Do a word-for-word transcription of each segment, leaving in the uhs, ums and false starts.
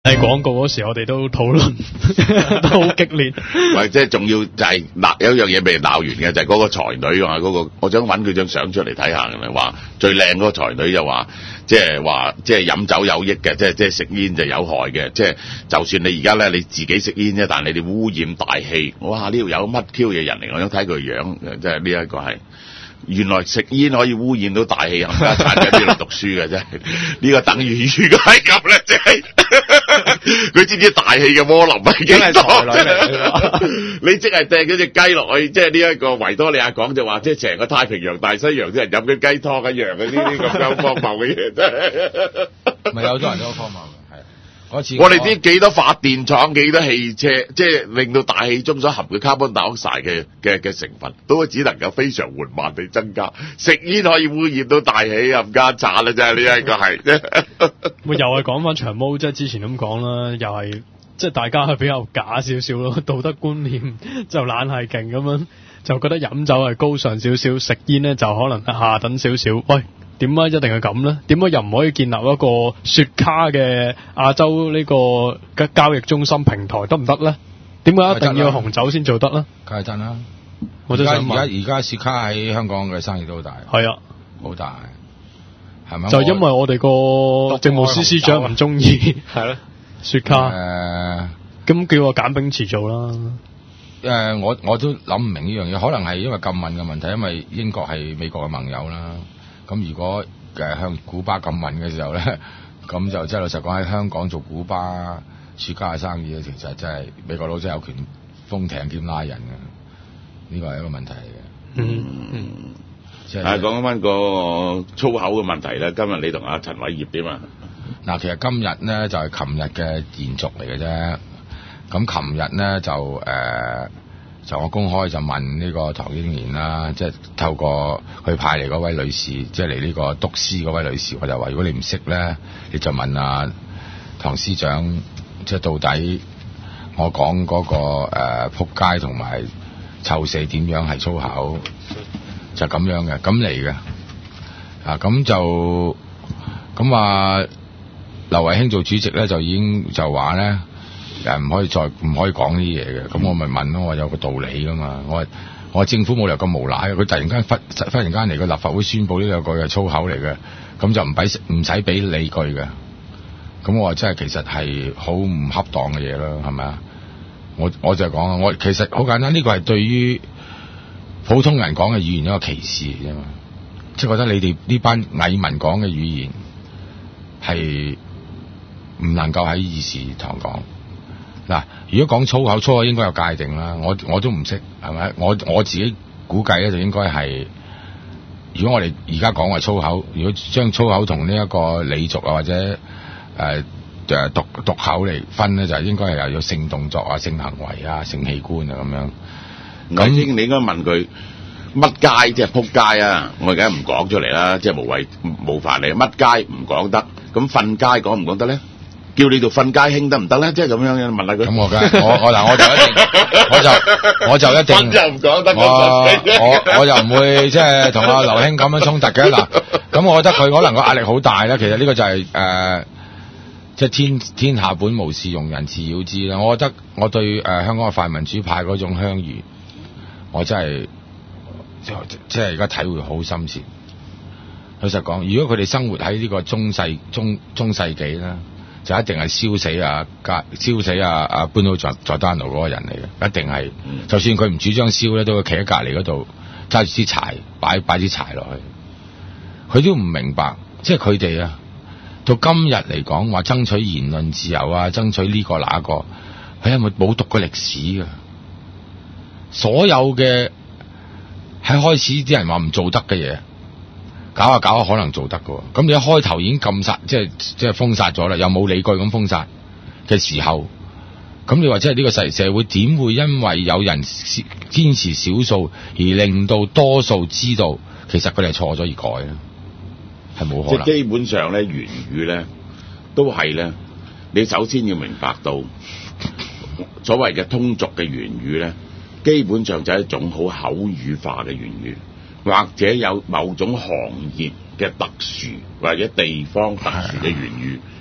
喺廣告嗰時，我哋都討論都好激烈。 喂，即係仲要就係鬧有一樣嘢俾人鬧完嘅，就係、是、嗰個才女啊，嗰、那個我想揾佢張相出嚟睇下嘅，話最靚嗰個才女就話，即係話即係飲酒有益嘅，即係即係食煙就有害嘅，即係就算你而家咧你自己食煙啫，但係你哋污染大氣，哇！呢度有乜 Q 嘢人嚟？我想睇佢樣，即係呢一個係。原來食煙可以污染到大氣，冚家鏟喺邊度讀書嘅真係？呢個等於如果係咁咧，即係佢知唔知大氣嘅渦輪係幾多？你即係掟咗隻雞落去，即係呢一個維多利亞港就話，即係成個太平洋、大西洋啲人飲緊雞湯一樣嘅，呢啲咁樣荒謬嘅嘢真係。 咪有好多人都荒謬嘅。 我哋知幾多發電廠、幾多汽車，即係令到大氣中所含嘅 carbon dioxide 嘅嘅嘅成分，都只能夠非常緩慢地增加。食煙可以污染到大氣，冚家鏟啦！真係呢一個係。 咪又係講翻長毛，即係之前咁講啦，又係即係大家係比較假少少咯，道德觀念就懶係勁咁樣，就覺得飲酒係高尚少少，食煙咧就可能係下等少少。喂！點解一定係咁咧？點解又唔可以建立一個雪卡嘅亞洲呢個嘅交易中心平台得唔得咧？點解一定要紅酒先做得咧？ 梗係真啦！ 我都想問。 而家而家雪卡喺香港嘅生意都好大。 係啊， 好大，係咪？ 就因為我哋個政務司司長唔中意係咯雪卡。誒、呃，咁叫個簡炳墀做啦。 誒、呃，我我都諗唔明呢樣嘢，可能係因為禁運嘅問題，因為英國係美國嘅盟友啦。咁如果誒向古巴禁運嘅時候咧，咁就即係老實講喺香港做古巴雪茄嘅生意咧，其實真係美國佬真係有權封艇兼拉人嘅，呢個係一個問題嚟嘅。 嗯嗯， 即係啊，講翻個粗口嘅問題咧，今日你同阿陳偉業點啊？ 嗱，其實今日咧就係琴日嘅延續嚟嘅啫。咁琴日咧就誒。呃就我公開就問呢個唐英年啦，即係透過佢派嚟嗰位女士，即係嚟呢個督師嗰位女士，我就話：如果你唔識咧，你就問啊唐司長，即係到底我講嗰個誒仆街同埋臭死點樣係粗口，就咁樣嘅，咁嚟嘅啊，咁就咁話劉慧卿做主席咧，就已經就話咧。誒唔可以再唔可以講呢啲嘢嘅，咁我咪問咯，我有個道理噶嘛，我我政府冇理由咁無賴嘅，佢突然間忽忽然間嚟個立法會宣佈呢兩句係粗口嚟嘅，咁就唔俾唔使俾理據嘅，咁我話真係其實係好唔恰當嘅嘢咯，係咪啊？我我就講啊，我其實好簡單，呢個係對於普通人講嘅語言一個歧視啫嘛，即係覺得你哋呢班蟻民講嘅語言係唔能夠喺議事堂講。嗱，如果講粗口，粗口應該有界定啦。我我都唔識，係咪？我我自己估計咧，就應該係，如果我哋而家講話粗口，如果將粗口同呢一個俚俗啊或者誒誒毒毒口嚟分咧，就應該係又有性動作啊、性行為啊、性器官啊咁樣。 咁你應該問佢乜街即係撲街啊？我而家唔講出嚟啦，即係無謂冒犯你。乜街唔講得，咁瞓街講唔講得咧？叫你做瞓街兄得唔得咧？即係咁樣樣問下佢。咁我梗係我我嗱我就一定我就我就一定就唔講得。我我我又唔會即係同阿劉兄咁樣衝突嘅嗱。咁我覺得佢可能個壓力好大啦。其實呢個就係、是、誒、呃，即係天天下本無事，庸人自擾之啦。我覺得我對誒、呃、香港嘅泛民主派嗰種鄉豫，我真係即係而家體會好深切。老實講，如果佢哋生活喺呢個中世中中世紀啦。就一定係燒死啊！燒死啊！啊搬到佐佐丹奴嗰個人嚟嘅，一定係。嗯、就算佢唔主張燒咧，都會企喺隔離嗰度揸住支柴，擺擺支柴落去。佢都唔明白，即係佢哋啊，到今日嚟講話爭取言論自由啊，爭取呢個那個，佢係咪冇讀過歷史㗎？所有嘅喺開始啲人話唔做得嘅嘢。搞下搞下可能做得㗎，咁你一開頭已經禁殺，即係即係封殺咗啦，又冇理據咁封殺嘅時候，咁你話即係呢個社社會點會因為有人堅持少數而令到多數知道其實佢哋係錯咗而改咧？係冇可能。即係基本上咧，言語咧都係咧，你首先要明白到所謂嘅通俗嘅言語咧，基本上就係一種好口語化嘅言語。或者有某種行業嘅特殊或者地方特殊嘅言語，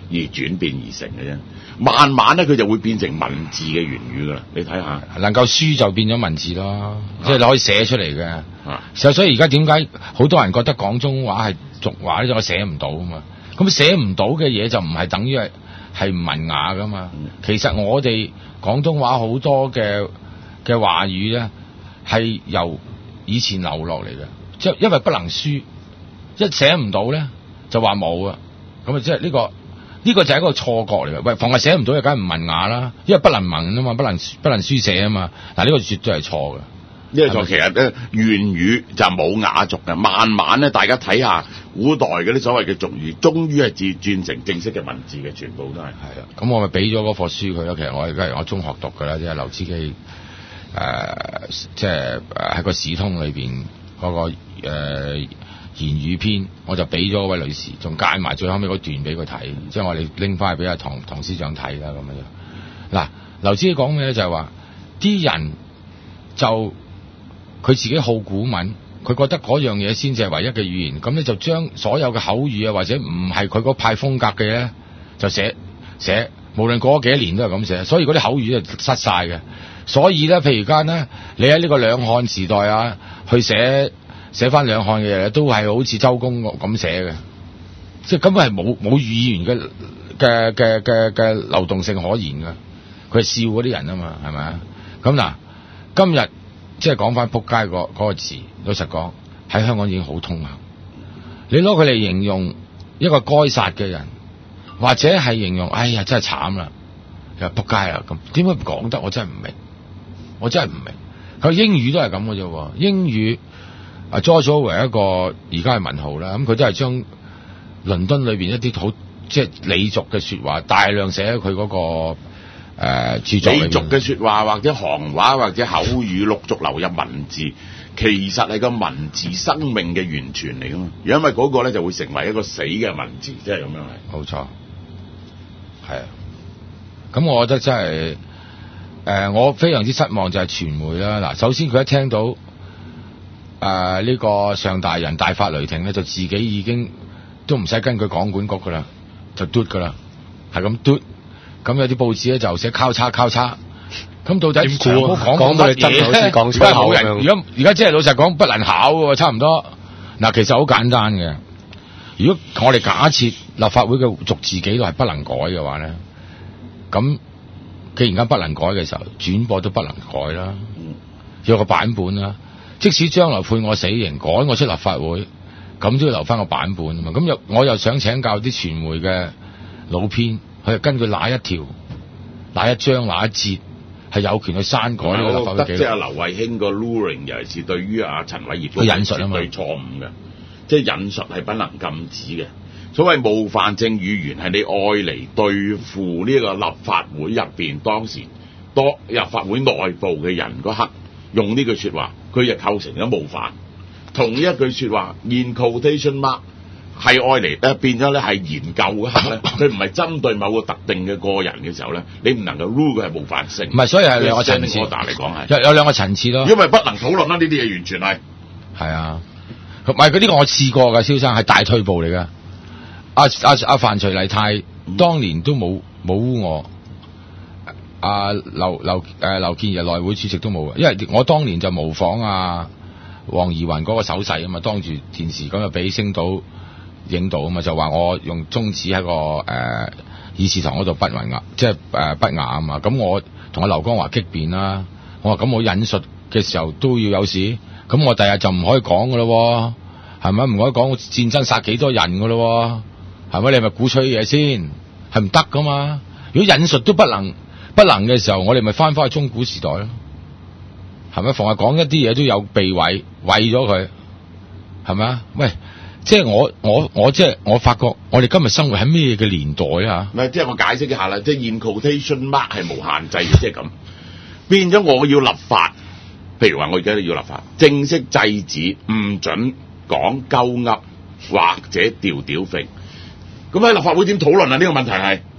而轉變而成嘅啫。慢慢咧，佢就會變成文字嘅言語噶啦。你睇下， 能夠書就變咗文字咯，即係你可以寫出嚟嘅。 啊， 所以而家點解好多人覺得廣東話係俗話咧？就我寫唔到啊嘛。咁寫唔到嘅嘢就唔係等於係係唔文雅噶嘛。嗯、其實我哋廣東話好多嘅嘅話語咧，係由以前留落嚟嘅，即係因為不能書，一寫唔到咧就話冇啊。咁啊，即係呢個。呢個就係一個錯覺嚟嘅，喂，凡係寫唔到就梗係唔文雅啦，因為不能文啊嘛，不能不能書寫啊嘛，嗱、這、呢個絕對係錯嘅。 呢個錯，其實咧粵語就冇雅俗嘅，慢慢咧大家睇下古代嗰啲所謂嘅俗語，終於係轉轉成正式嘅文字嘅，全部都係。係啊， 咁我咪俾咗嗰課書佢咯。其實我而家係我中學讀㗎啦，即係劉知基誒，即係喺個史通裏邊嗰、那個、呃言語篇，我就俾咗位女士，仲介埋最後尾嗰段俾佢睇，即係我哋拎翻去俾阿唐唐司長睇啦咁樣。嗱，劉知基講咩咧？就係話啲人就佢自己好古文，佢覺得嗰樣嘢先至係唯一嘅語言，咁咧就將所有嘅口語啊或者唔係佢嗰派風格嘅咧，就寫寫，無論過咗幾多年都係咁寫，所以嗰啲口語就失晒嘅。所以咧，譬如間咧，你喺呢個兩漢時代啊，去寫。寫翻兩漢嘅嘢都係好似周公咁寫嘅，即係根本係冇冇語言嘅嘅嘅嘅嘅流動性可言㗎。佢係笑嗰啲人啊嘛，係咪啊？咁嗱，今日即係講翻仆街個嗰個字，老實講喺香港已經好通行。你攞佢嚟形容一個該殺嘅人，或者係形容哎呀真係慘啦，又仆街啦咁，點解唔講得？我真係唔明，我真係唔明。佢英語都係咁嘅啫，英語。啊 George Orwell 一個而家係文豪啦，咁佢都係將倫敦裏邊一啲好即係俚俗嘅説話大量寫喺佢嗰個誒、呃、著作裏邊。俚俗嘅説話或者行話或者口語陸續流入文字，其實係個文字生命嘅源泉嚟噶嘛。因為嗰個咧就會成為一個死嘅文字，即係咁樣係。冇錯，係啊。咁我覺得真係誒、呃，我非常之失望就係傳媒啦。嗱，首先佢一聽到。誒，呢、呃這個上大人大發雷霆咧，就自己已經都唔使根據廣管局噶啦，就嘟噶啦，係咁嘟。咁有啲報紙咧就寫交叉交叉。咁到底長毛講到你真好似講粗口咁樣。如果而家即係老實講，不能考嘅，差唔多。嗱，其實好簡單嘅。如果我哋假設立法會嘅逐字紀律係不能改嘅話咧，咁既然間不能改嘅時候，轉播都不能改啦，有個版本啦。即使將來判我死刑，趕我出立法會，咁都要留翻個版本啊嘛。咁又我又想請教啲傳媒嘅老編，佢係根據哪一條、哪一章、哪一節係有權去刪改呢個立法會紀律？ 即係劉慧卿個 ruling，尤其是對於阿陳偉業嘅引述啊嘛， 絕對錯誤嘅，即係引述係不能禁止嘅。所謂冒犯性語言係你愛嚟對付呢個立法會入邊當時多立法會內部嘅人嗰刻用呢句説話。佢就構成咗冒犯，同一句説話 in quotation mark 係愛嚟咧變咗咧係研究嗰刻咧，佢唔係針對某個特定嘅個人嘅時候咧，你唔能夠 rule 佢係冒犯性。唔係，所以係兩個層次。嚟講係有有兩個層次咯。因為不能討論啦，呢啲嘢完全係係啊，唔係佢呢個我試過㗎，蕭生係大退步嚟㗎。阿阿阿范徐麗泰當年都冇冇污我。啊，劉劉誒劉健儀內會主席都冇嘅，因為我當年就模仿啊黃宜雲嗰個手勢啊嘛，當住電視咁就俾星島影到啊嘛，就話我用中指喺個誒、呃、議事堂嗰度不文雅，即係誒不雅啊嘛，咁我同阿劉江華激辯啦，我話咁我引述嘅時候都要有事，咁我第日就唔可以講噶咯，係咪唔可以講戰爭殺幾多人噶咯，係咪你係咪鼓吹嘢先？係唔得噶嘛，如果引述都不能。不能嘅時候，我哋咪翻返去中古時代咯，係咪？逢係講一啲嘢都有避諱，為咗佢，係咪啊？喂，即係我我我即係我發覺，我哋今日生活喺咩嘅年代啊？唔係，即係我解釋一下啦，即係 in quotation mark 係無限制嘅，即係咁變咗我要立法，譬如話我而家都要立法，正式制止唔准講鳩噏或者調調揈，咁喺立法會點討論啊？呢個問題係。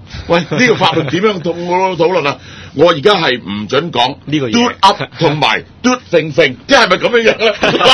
喂，呢、這個法律點樣同我討論啊？我而家係唔準講呢個嘢 do up 同埋 do thing thing， 即係咪咁樣樣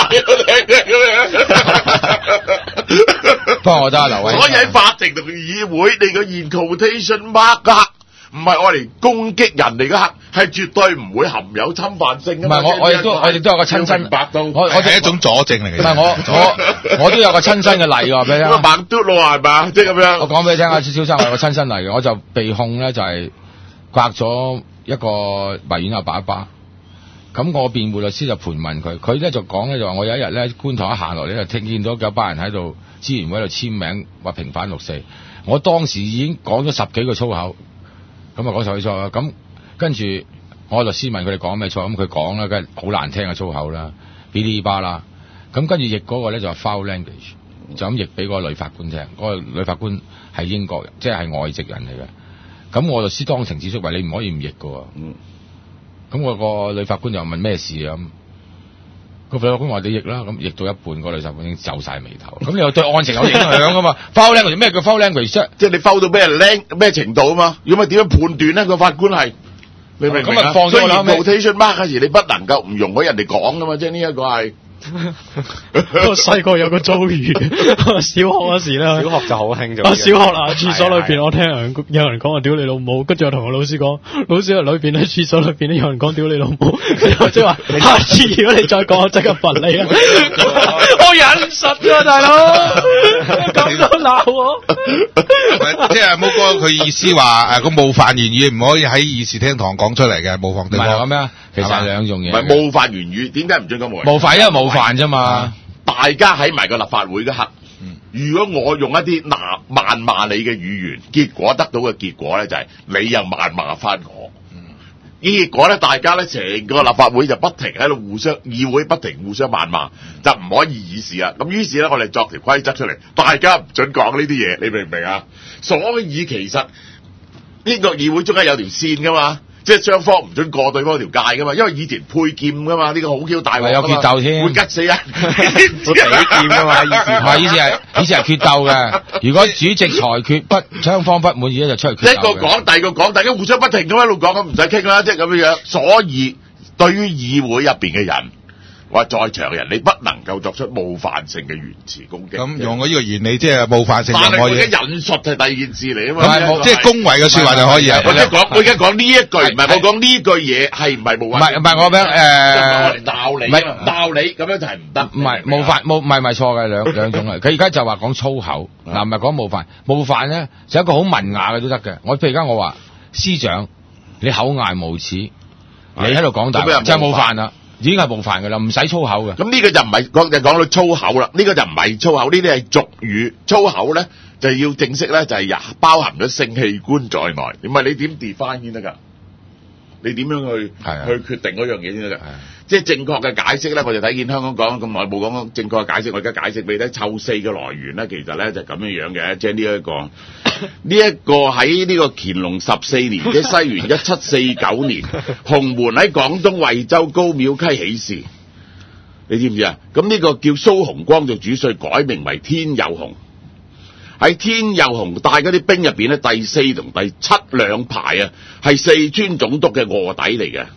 不過我覺得劉偉， 所以喺法庭同議會，你個 quotation mark 啊，唔係我嚟攻擊人哋嘅客，係絕對唔會含有侵犯性㗎嘛。 唔係我我亦都我亦都有個親身， 明白到我我係一種佐證嚟嘅。 唔係我我我都有個親身嘅例㗎，俾你聽。 咁啊猛嘟咯係嘛，即係咁樣。 我講俾你聽啊，蕭生，我有個親身例嘅，我就被控咧就係刮咗一個維園阿爸一巴。咁我辯護律師就盤問佢，佢咧就講咧就話我有一日咧觀塘一行落嚟就聽見到有班人喺度支聯會喺度簽名話平反六四，我當時已經講咗十幾個粗口，咁啊講十幾粗口，咁跟住我律師問佢哋講咩錯，咁佢講啦，梗係好難聽嘅粗口啦，嗶哩吧啦，咁跟住譯嗰個咧就係 foul language，就咁譯俾嗰個女法官聽，嗰、嗰個女法官係英國人，即係係外籍人嚟嘅，咁我律師當庭指出話你唔可以唔譯㗎喎。嗯咁我個女法官就問咩事啊？咁個女法官話你譯啦，咁譯到一半，個女法官已經皺晒眉頭。咁你又對案情有影響噶嘛？foul language 咩叫 foul language 啫？ 即係你 foul 到咩靚咩程度啊嘛？如果咪點樣判斷咧？個法官係你明唔明啊？ 放咗啦。 quotation mark 嗰時你不能夠唔容許人哋講噶嘛？即係呢一個係。 我細個有個遭遇，小學嗰時咧， 小學就好興咗。 啊，小學嗱，廁所裏邊我聽人有人講話屌你老母，跟住我同我老師講，老師喺裏邊喺廁所裏邊咧有人講屌你老母，我即係話下次如果你再講，我即刻罰你啊！我忍實啊，大佬，咁都鬧我。 即係冇哥佢意思話誒個冒犯言語唔可以喺議事廳堂講出嚟嘅，冒犯對方。 唔係咁樣，其實係兩種嘢。 唔係冒犯言語，點解唔準講冒犯？ 冒犯因為冒犯啫嘛。 大家喺埋個立法會嘅刻，如果我用一啲罵謾罵你嘅語言，結果得到嘅結果咧就係你又謾罵翻我。結果咧，大家咧成個立法會就不停喺度互相，議會不停互相謾罵，就唔可以議事啦。咁於是咧，我哋作條規則出嚟，大家唔準講呢啲嘢，你明唔明啊？所以其實呢個議會中間有條線噶嘛。即係雙方唔准過對方條界噶嘛，因為以前配劍噶嘛，呢、這個好 Q 大鑊， 有決鬥添， 會吉死人， 會比劍噶嘛，以前唔係以前係以前係決鬥嘅。如果主席裁決不雙方不滿意咧，就出去決鬥。 一個講，第二個講，大家互相不停咁一路講，咁唔使傾啦，即係咁樣樣。所以對於議會入邊嘅人，或在場嘅人，你不能夠作出冒犯性嘅言辭攻擊。 咁用我呢個原理，即係冒犯性就但係我而可以。 家引述係第二件事嚟啊嘛， 即係恭維嘅説話就可以啊。 我而家講，我而家講呢一句，唔係我講呢句嘢係唔係冒唔犯？ 係唔係我咩誒？ 我嚟鬧你，唔係鬧你，咁樣就係唔得。 唔係冒犯，冒唔係唔係錯嘅兩兩種啊！佢而家就話講粗口，嗱唔係講冒犯，冒犯咧就一個好文雅嘅都得嘅。我譬如而家我話司長，你口硬無恥，你喺度講大話，就係冒犯啦。已經係冒犯㗎啦，唔使粗口嘅。 咁呢個就唔係講就講到粗口啦，呢、這個就唔係粗口，呢啲係俗語。粗口咧就要正式咧就係包含咗性器官在內。唔係你點 define 先得㗎？你點樣去去決定嗰樣嘢先得㗎？即係正確嘅解釋咧，我哋睇見香港講咁耐冇講正確嘅解釋，我而家解釋俾你睇。臭四嘅來源咧，其實咧就咁樣樣嘅，即係呢一個呢一個喺呢個乾隆十四年，即係西元一七四九年，洪門喺廣東惠州高廟溪起事，你知唔知啊？咁呢個叫蘇洪光做主帥，改名為天佑洪。喺天佑洪帶嗰啲兵入邊咧，第四同第七兩排啊，係四川總督嘅臥底嚟嘅。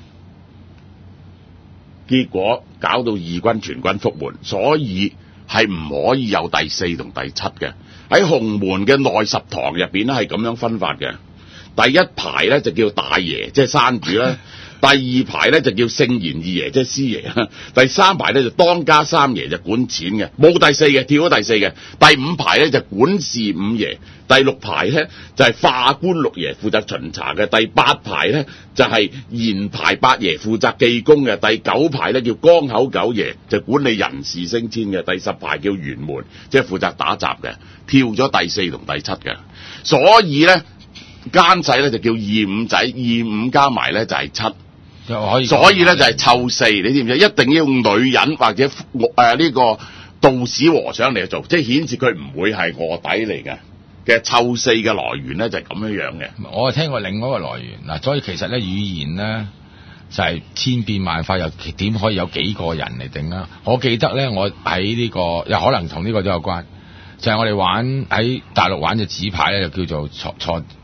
結果搞到義軍全軍覆沒，所以係唔可以有第四同第七嘅。喺洪門嘅內十堂入邊咧係咁樣分法嘅。第一排咧就叫大爺，即係山主啦；第二排咧就叫聖賢二爺，即係師爺；第三排咧就當家三爺，就管錢嘅，冇第四嘅，跳咗第四嘅。第五排咧就管事五爺，第六排咧就係化官六爺，負責巡查嘅。第八排咧就係延牌八爺，負責記功嘅。第九排咧叫江口九爺，就管理人事升遷嘅。第十排叫轅門，即係負責打雜嘅，跳咗第四同第七嘅。所以咧奸細咧就叫二五仔，二五加埋咧就係七。所以咧就係臭四，你知唔知？一定要用女人或者誒呢、呃這個道士和尚嚟做，即係顯示佢唔會係臥底嚟嘅。嘅臭四嘅來源咧就係咁樣樣嘅。 我聽過另外一個來源嗱，所以其實咧語言咧就係、是、千變萬化，又點可以有幾個人嚟定啊？我記得咧，我喺呢、這個又可能同呢個都有關，就係、是、我哋玩喺大陸玩隻紙牌咧，就叫做錯錯。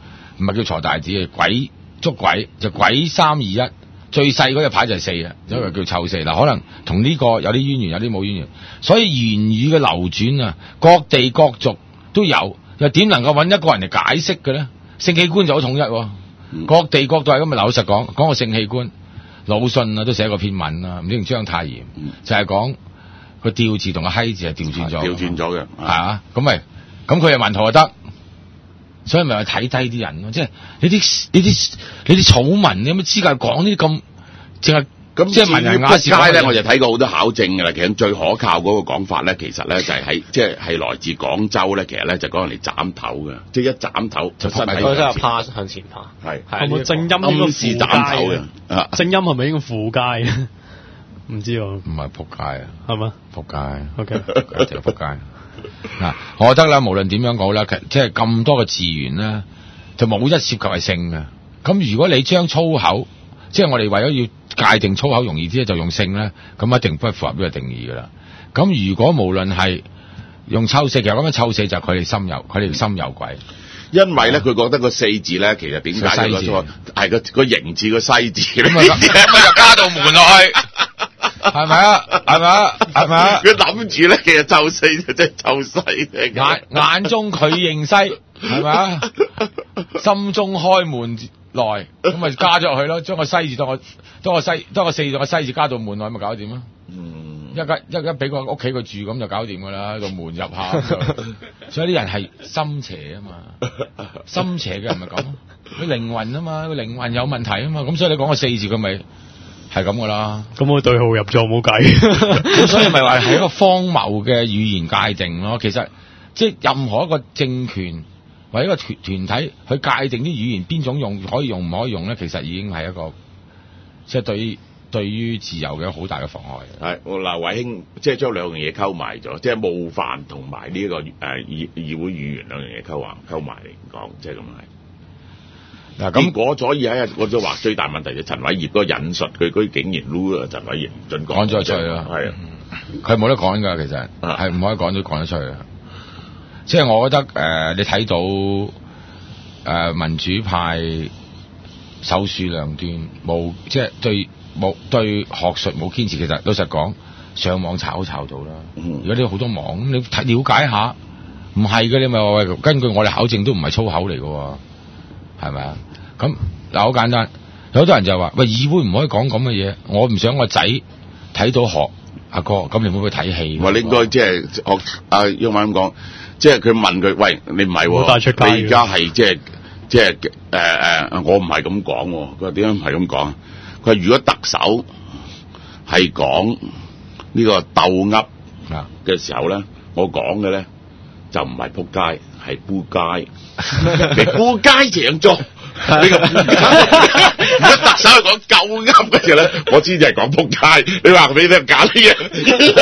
唔係叫鋤大子嘅鬼捉鬼，就鬼三二一，最細嗰隻牌就係四啊，所以叫湊四。嗱，可能同呢個有啲淵源，有啲冇淵源，所以言語嘅流轉啊，各地各族都有，又點能夠揾一個人嚟解釋嘅咧？性器官就好統一喎， 嗯、 各地各都係咁。咪老實講，講個性器官，魯迅啊都寫過篇文啊，唔知張太炎、嗯、就係講個吊字同個閪字係調轉咗， 調轉咗嘅， 係啊，咁咪咁佢又文圖就得。所以咪話睇低啲人咯，即係呢啲呢啲呢啲草民，你有乜資格講呢啲咁？淨係咁即係文人雅士街咧，我就睇過好多考證㗎啦。其實最可靠嗰個講法咧，其實咧就係喺即係係來自廣州咧。其實咧就講人哋斬頭嘅，即係一斬頭就身體嗰真係趴向前趴， 係係咪正音應該暗示斬頭嘅？啊， 正音係咪應該附街？唔知喎， 唔係仆街啊， 係嘛？ 仆街 ，OK， 一定係仆街。嗱，我覺得啦，無論點樣講啦，即係咁多嘅字源咧，就冇一涉及係性嘅。咁如果你將粗口，即係我哋為咗要界定粗口容易啲，就用性咧，咁一定不符合呢個定義噶啦。咁如果無論係用臭四，其實咁樣臭四就佢哋心有，佢哋心有鬼。 因為咧，佢覺得個四字咧，其實點解個錯係個個形字個西字咧？咁啊就加道門落去。係咪啊？係咪啊？係咪啊？ 佢諗住咧，其實臭四就即係臭西嘅。 眼眼中佢認西，係咪啊？心中開門來，咁咪加咗落去咯。將個西字當個當個西當個四當個西字加到門內，咪搞掂咯。嗯，一家一家俾個屋企佢住咁就搞掂噶啦。個門入下，所以啲人係心邪啊嘛，心邪嘅人咪咁，佢靈魂啊嘛，佢靈魂有問題啊嘛。咁所以你講個四字佢咪。係咁噶啦， 咁我對號入座冇計， 咁所以咪話係一個荒謬嘅語言界定咯。其實即係任何一個政權或者一個團團體去界定啲語言邊種用可以用唔可以用咧，其實已經係一個即係對於對於自由嘅好大嘅妨礙。係嗱，偉興即係將兩樣嘢溝埋咗，即係冒犯同埋呢個誒議議會語言兩樣嘢溝埋溝埋嚟講，即係咁係。嗱，咁果所以喺我就話最大問題就陳偉業嗰個引述，佢居竟然擼啊陳偉業唔準講， 講咗出去啦， 係啊， 佢冇得講㗎，其實係唔可以講都講得出去嘅。即係我覺得誒、呃，你睇到誒、呃、民主派手樹兩端，冇即係對冇對學術冇堅持。其實老實講，上網炒炒到啦。而家啲好多網，咁你睇了解下，唔係嘅，你咪話喂，根據我哋考證都唔係粗口嚟嘅。係咪啊？咁嗱，好簡單，有好多人就話喂，議會唔可以講咁嘅嘢，我唔想個仔睇到學阿哥，咁你會唔會睇戲？ 我應該即係學阿英文咁講，即係佢問佢喂，你唔係喎，你而家係即係即係誒誒，我唔係咁講喎。佢話點解唔係咁講啊？佢話如果特首係講呢個鬥噏嘅時候咧，我講嘅咧就唔係撲街。係鋪街，你鋪街長做呢個。如果特首係講夠噏嘅時候咧，我知就係講撲街。你話俾你聽假啲嘢，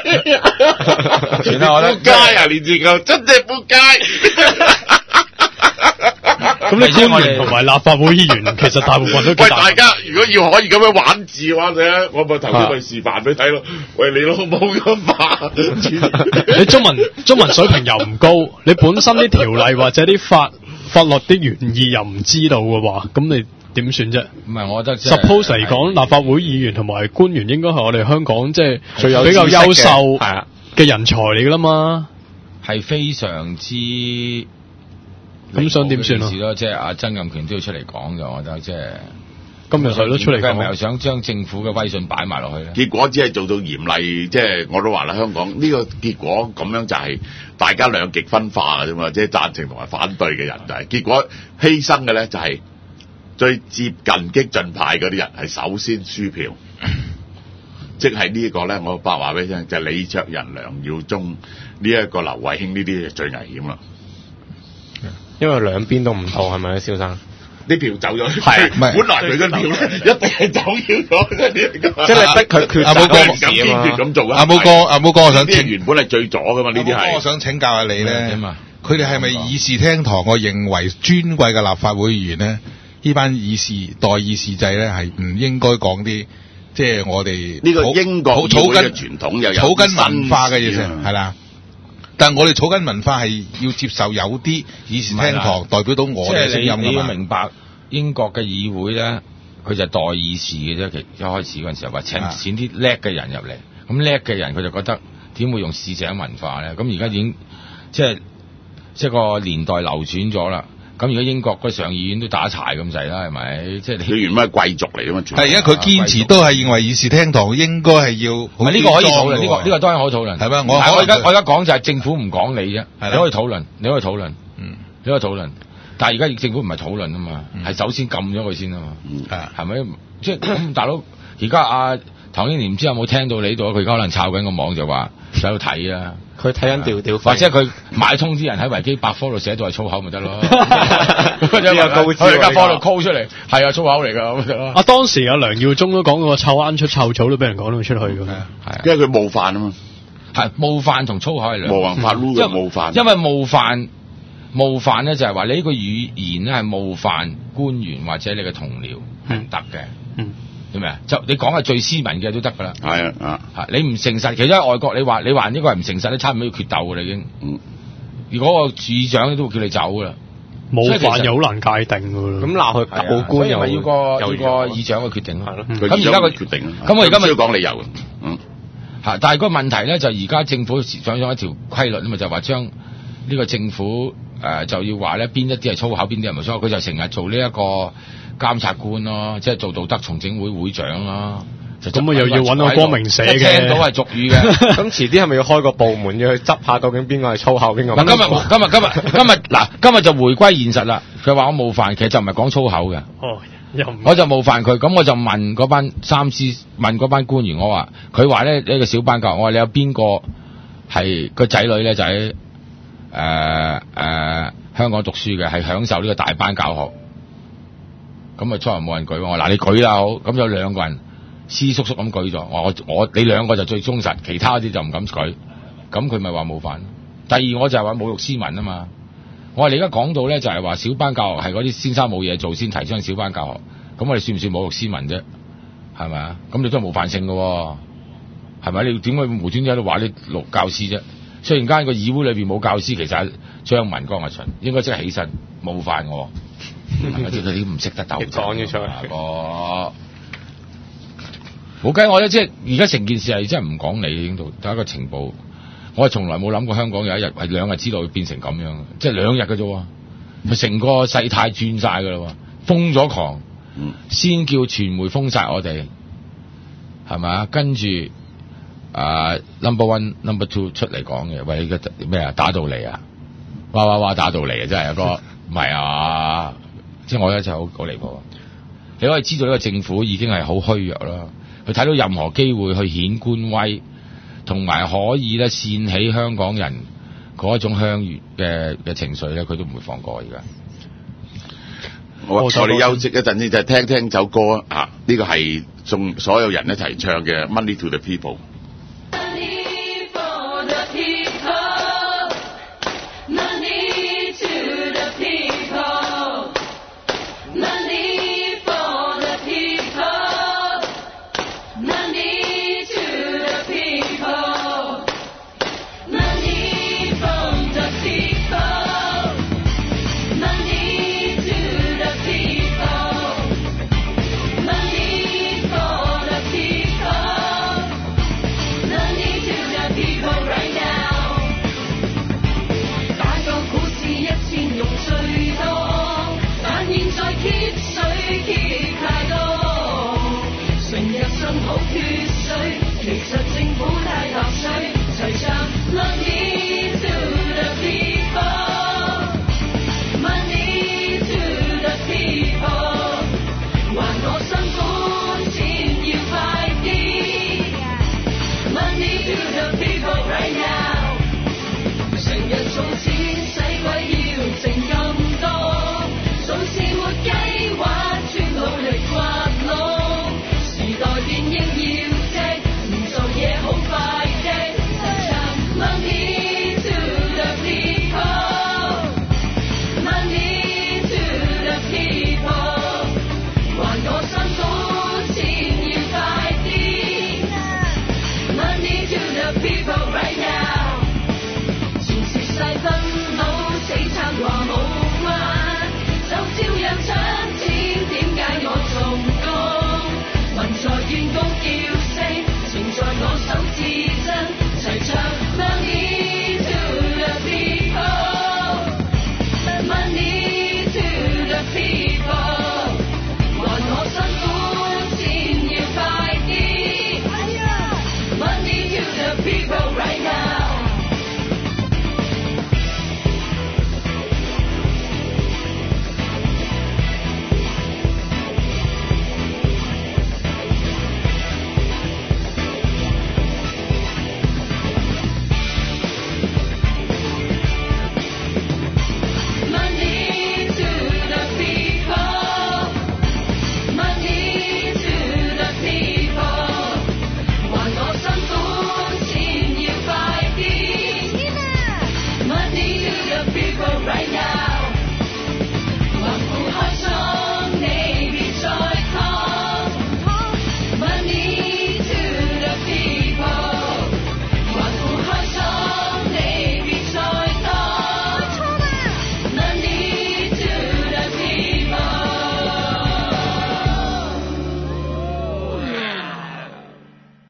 全係我撲街啊！連住個真係撲街。 咁你官員同埋立法會議員，其實大部分都幾喂，大家如果要可以咁樣玩字嘅話咧，我咪頭先去示範俾你睇咯。喂，你老母咁話， 你中文中文水平又唔高，你本身啲條例或者啲法法律啲原意又唔知道嘅話，咁你點算啫？ 唔係，我覺得 suppose 嚟講，立法會議員同埋官員應該係我哋香港即係最有比較優秀嘅人才嚟噶啦嘛， 係非常之。 咁想點算啊？ 即係阿曾蔭權都要出嚟講嘅，我覺得即係今日佢都出嚟講， 佢係咪又想將政府嘅威信擺埋落去咧？ 結果只係做到嚴厲，即係我都話啦，香港呢個結果咁樣就係大家兩極分化嘅啫嘛，即係贊成同埋反對嘅人就係結果犧牲嘅咧，就係最接近激進派嗰啲人係首先輸票，即係呢個咧，我白話俾你聽，就係李卓人、梁耀忠呢一個劉慧卿呢啲就最危險啦。 因為兩邊都唔妥，係咪啊，蕭生？ 啲票走咗， 係本來佢嘅票咧一定係走咗咗， 即係你逼佢決阿冇哥咁堅決咁做啊！ 阿冇哥，阿冇哥，我想請原本係最左噶嘛，呢啲係。 我想請教下你咧，佢哋係咪議事廳堂？我認為尊貴嘅立法會議員咧，呢班議事代議事制咧係唔應該講啲即係我哋呢個英國草根嘅傳統又有草根文化嘅嘢先係啦。 但係我哋草根文化係要接受有啲議事廳堂代表到我哋嘅聲音㗎嘛。 即係你你要明白英國嘅議會咧，佢就係代議士嘅啫。其實一開始嗰陣時候話請請啲叻嘅人入嚟，咁叻嘅人佢就覺得點會用市井文化咧？咁而家已經即係即係個年代流轉咗啦。咁而家英國個上議院都打柴咁滯啦，係咪？即係你佢原本係貴族嚟㗎嘛。 但係而家佢堅持都係認為議事廳堂應該係要好呢個可以討論，呢、呢個呢、呢個當然可以討論。 係咩？我我而家我而家講就係政府唔講你啫，你可以討論，你可以討論， 嗯， 你可以討論。但係而家政府唔係討論啊嘛，係、嗯、首先撳咗佢先啊嘛，係、嗯、咪？即係大佬，而家阿唐英年唔知有冇聽到你呢度？佢而家可能抄緊個網就話喺度睇啊。 佢睇緊調調， 或者佢買通啲人喺維基百科度寫到係粗口咪得咯， 佢有高招， 喺百科度 call 出嚟，係啊粗口嚟㗎咁得咯。 啊當時阿梁耀忠都講過臭罌出臭草都俾人講到出去㗎，係啊， 因為佢冒犯啊嘛， 係冒犯同粗口係兩， 冇辦法擼嘅冒犯， 因為冒犯冒犯咧就係話你呢個語言咧係冒犯官員或者你嘅同僚係唔得嘅，嗯。點咩啊？就你講係最斯文嘅都得噶啦。係啊，啊，你唔誠實，其實喺外國你話你話呢個係唔誠實，你差唔多要決鬥噶啦已經。嗯。如果個市長都會叫你走噶啦。 冒犯又好難界定噶啦。 咁鬧佢高官又咪要個要個議長嘅決定咯。 係咯。 咁而家佢決定。咁我而家咪要講理由嘅。嗯。 嚇！但係個問題咧就而家政府想咗一條規律啊嘛，就話將呢個政府誒、呃、就要話咧邊一啲係粗口，邊啲係唔粗口，佢就成日做呢、這、一個。監察官咯，即係做道德重整會會長咯， 咁啊又要揾個光明社嘅， 聽到係俗語嘅。 咁遲啲係咪要開個部門要去執下究竟邊個係粗口邊個？ 嗱今日今日今日今日嗱今日就回歸現實啦。佢話我冒犯，其實就唔係講粗口嘅。 哦，又唔我就冒犯佢，咁我就問嗰班三司問嗰班官員，我話佢話咧呢個小班教，我話你有邊個係個仔女咧就喺誒誒香港讀書嘅，係享受呢個大班教學。咁啊，初頭冇人舉，我話嗱你舉啦好，咁有兩個人斯叔叔咁舉咗，我我你兩個就最忠實，其他啲就唔敢舉，咁佢咪話冒犯。第二我就係話侮辱斯文啊嘛，我話你而家講到咧就係話小班教學係嗰啲先生冇嘢做先提倡小班教學，咁我哋算唔算侮辱斯文啫？係咪啊？咁你都係冒犯性嘅喎，係咪？你點解無端端喺度話啲老教師啫？雖然間個議會裏邊冇教師，其實係張文江阿秦應該即係起身冒犯我。係即係你唔識得鬥， 講咗出嚟， 我冇計，我咧即係而家成件事係真係唔講理已經到，第一個情報，我係從來冇諗過香港有一日係兩日之內會變成咁樣，即係兩日嘅啫，咪成個世態轉晒噶啦，封咗狂，先叫傳媒封晒我哋，係咪啊？跟住啊 number one number two 出嚟講嘅，喂嘅咩啊？打到嚟啊！哇哇哇打到嚟啊！真係一個唔係啊！即係我覺得真係好好離譜。你可以知道呢個政府已經係好虛弱啦，佢睇到任何機會去顯官威，同埋可以咧煽起香港人嗰一種鄉願嘅嘅情緒咧，佢都唔會放過而家。 我我哋休息一陣先，就聽聽首歌啊！呢個係眾所有人一齊唱嘅《Money to the People》。